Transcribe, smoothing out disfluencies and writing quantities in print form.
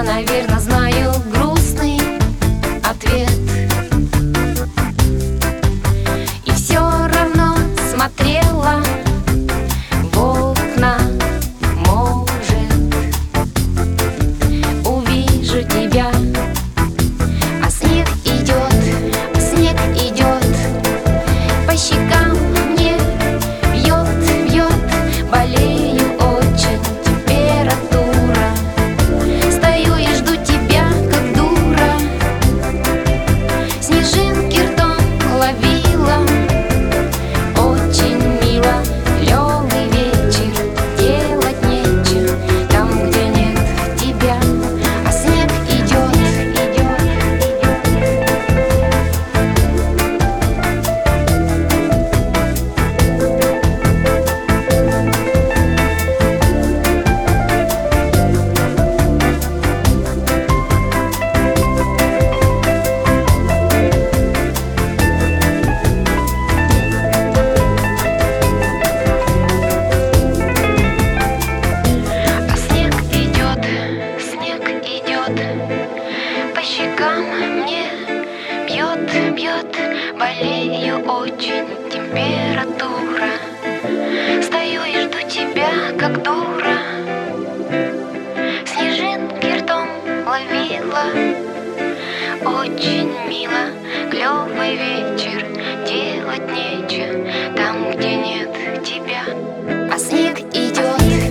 Я, наверное, знаю грустный ответ, и все равно смотрела в окна. Может, увижу тебя, а снег идет по щекам мне, бьет, болею очень, температура. Стою и жду тебя, как дура, снежинки ртом ловила. Очень мило, клёвый вечер, делать нечего там, где нет тебя, а снег идет. По щекам мне, бьет, болею очень, температура. Стою и жду тебя, как дура, снежинки ртом ловила. Очень мило, клёвый вечер, делать нечего